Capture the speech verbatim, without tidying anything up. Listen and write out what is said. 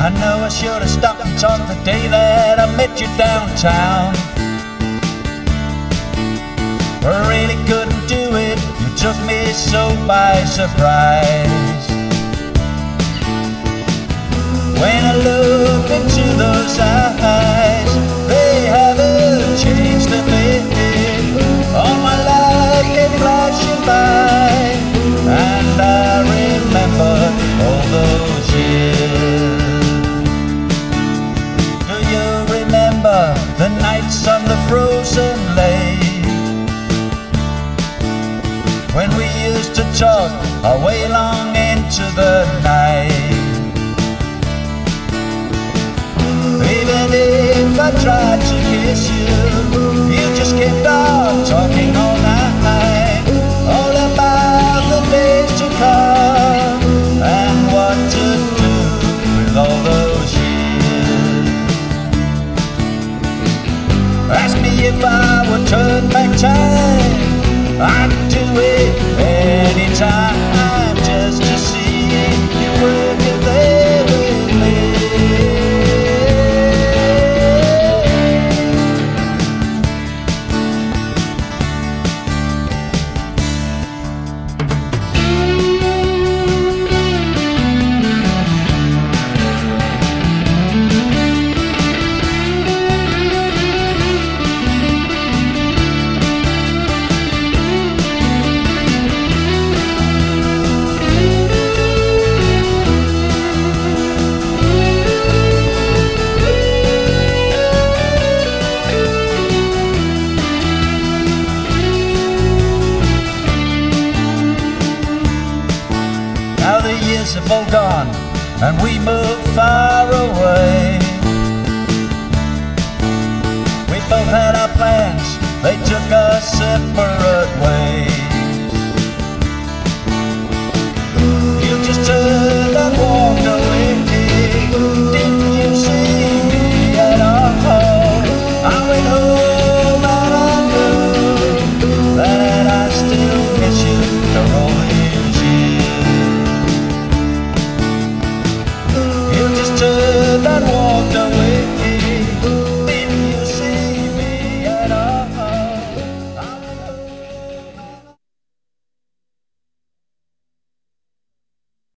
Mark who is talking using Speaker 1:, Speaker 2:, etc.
Speaker 1: I know I should have stopped and talked the day that I met you downtown. I really couldn't do it, you took me so by surprise. When I look into those eyes, they haven't changed a bit. All my life came flashing by, and I remember all those years. Do you remember the nights on the frozen lake, when we used to talk our way long into the night? Even if I tried to kiss you, you just kept on talking all night, all about the days to come and what to do with all those years. Ask me if I would turn back time, I'd do it anytime, just to see you working there with me. Now the years have all gone and we moved far away. We both had our plans, they took us separate ways. You just turned and walked away. Didn't you see me at all? I went home and I knew that I still miss you for all these years. You just turned and walked away.